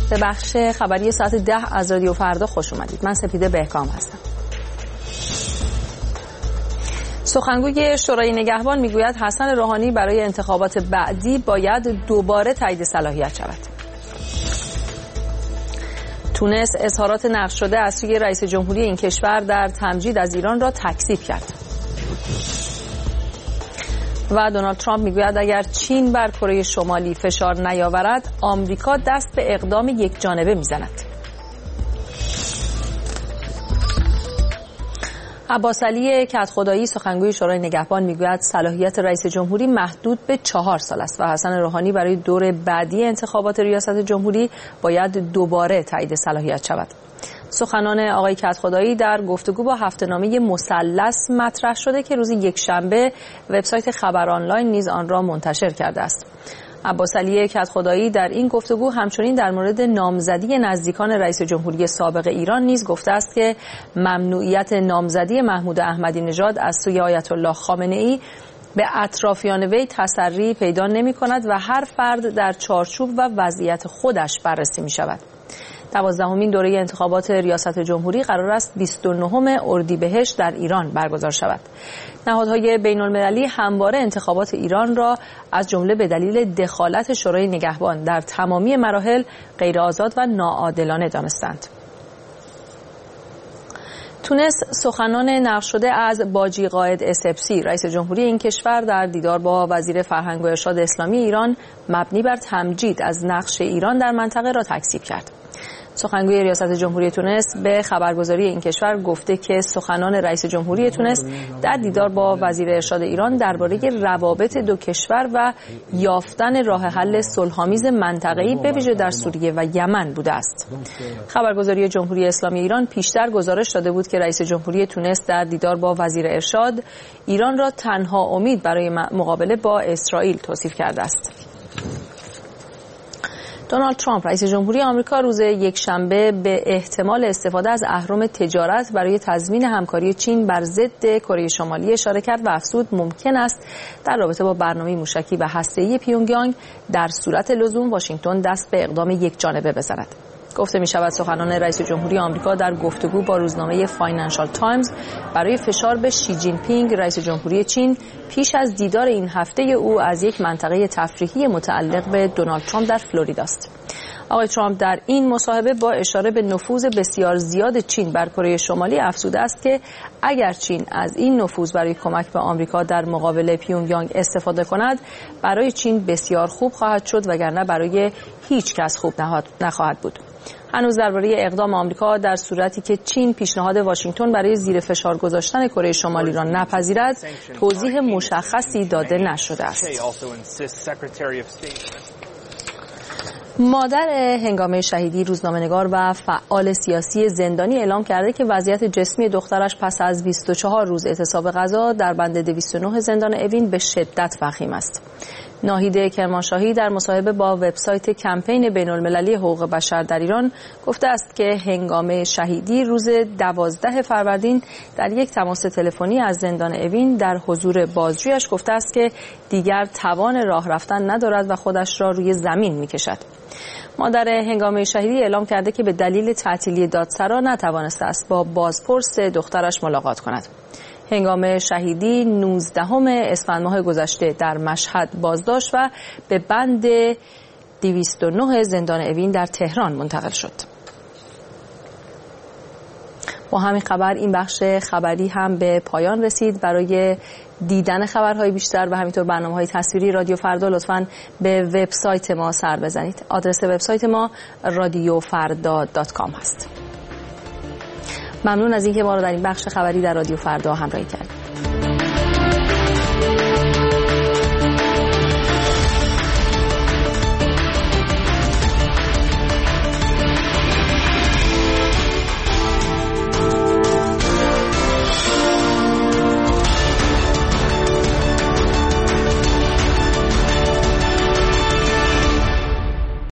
به بخش خبری ساعت 10 از رادیو فردا خوش اومدید. من سپیده بهکام هستم. سخنگوی شورای نگهبان میگوید حسن روحانی برای انتخابات بعدی باید دوباره تایید صلاحیت شود. تونس اظهارات نقل شده از سوی رئیس جمهوری این کشور در تمجید از ایران را تکذیب کرد. و دونالد ترامپ میگوید اگر چین بر کره شمالی فشار نیاورد، آمریکا دست به اقدام یک جانبه میزند. عباس علی کدخدایی سخنگوی شورای نگهبان میگوید صلاحیت رئیس جمهوری محدود به 4 سال است و حسن روحانی برای دور بعدی انتخابات ریاست جمهوری باید دوباره تایید صلاحیت شود. سخنان آقای کدخدایی در گفتگو با هفته‌نامه مثلث مطرح شده که روز یکشنبه وبسایت خبر آنلاین نیز آن را منتشر کرده است. عباس علی کدخدایی در این گفتگو همچنین در مورد نامزدی نزدیکان رئیس جمهوری سابق ایران نیز گفته است که ممنوعیت نامزدی محمود احمدی نژاد از سوی آیت الله خامنه‌ای به اطرافیان وی تسری پیدا نمی‌کند و هر فرد در چارچوب و وضعیت خودش بررسی می‌شود. 12مین دوره انتخابات ریاست جمهوری قرار است 29 اردیبهشت در ایران برگزار شود. نهادهای بین‌المللی همواره انتخابات ایران را از جمله به دلیل دخالت شورای نگهبان در تمامی مراحل غیرآزاد و ناعادلانه دانستند. تونس سخنان نقل شده از باجی قائد اسپسی رئیس جمهوری این کشور در دیدار با وزیر فرهنگ و ارشاد اسلامی ایران مبنی بر تمجید از نقش ایران در منطقه را تکذیب کرد. سخنگوی ریاست جمهوری تونس به خبرگزاری این کشور گفته که سخنان رئیس جمهوری تونس در دیدار با وزیر ارشاد ایران درباره روابط دو کشور و یافتن راه حل صلح‌آمیز منطقه‌ای به ویژه در سوریه و یمن بوده است. خبرگزاری جمهوری اسلامی ایران پیشتر گزارش داده بود که رئیس جمهوری تونس در دیدار با وزیر ارشاد ایران را تنها امید برای مقابله با اسرائیل توصیف کرده است. دونالد ترامپ رئیس جمهوری آمریکا روز یکشنبه به احتمال استفاده از اهرم تجارت برای تضمین همکاری چین بر ضد کره شمالی اشاره کرد و افزود ممکن است در رابطه با برنامه موشکی و هسته‌ای پیونگیانگ در صورت لزوم واشنگتن دست به اقدام یک جانبه بزند. گفته می شود سخنان رئیس جمهوری آمریکا در گفتگو با روزنامه فاینانشال تایمز برای فشار به شی جین پینگ رئیس جمهوری چین پیش از دیدار این هفته او از یک منطقه تفریحی متعلق به دونالد ترامپ در فلوریدا است. آقای ترامپ در این مصاحبه با اشاره به نفوذ بسیار زیاد چین بر کره شمالی افزوده است که اگر چین از این نفوذ برای کمک به آمریکا در مقابل پیونگیانگ استفاده کند برای چین بسیار خوب خواهد شد وگرنه برای هیچ کس خوب نخواهد بود. هنوز درباره اقدام آمریکا در صورتی که چین پیشنهاد واشنگتن برای زیر فشار گذاشتن کره شمالی را نپذیرد توضیح مشخصی داده نشده است. مادر هنگامه شهیدی روزنامه‌نگار و فعال سیاسی زندانی اعلام کرده که وضعیت جسمی دخترش پس از 24 روز اعتصاب غذا در بند 209 زندان اوین به شدت وخیم است. ناهید کرمانشاهی در مصاحبه با وبسایت کمپین بین‌المللی حقوق بشر در ایران گفته است که هنگامه شهیدی روز 12 فروردین در یک تماس تلفنی از زندان اوین در حضور بازجویش گفته است که دیگر توان راه رفتن ندارد و خودش را روی زمین می‌کشد. مادر هنگامه شهیدی اعلام کرده که به دلیل تعطیلی دادسرا نتوانسته است با بازپرس دخترش ملاقات کند. هنگام شهیدی 19 اسفند ماه گذشته در مشهد بازداشت و به بند 209 زندان اوین در تهران منتقل شد. با همین خبر این بخش خبری هم به پایان رسید. برای دیدن خبرهای بیشتر و همینطور برنامه‌های تصویری رادیو فردا لطفاً به وبسایت ما سر بزنید. آدرس وبسایت ما radiofarda.com هست. ممنون از اینکه ما رو در این بخش خبری در رادیو فردا همراهی کردید.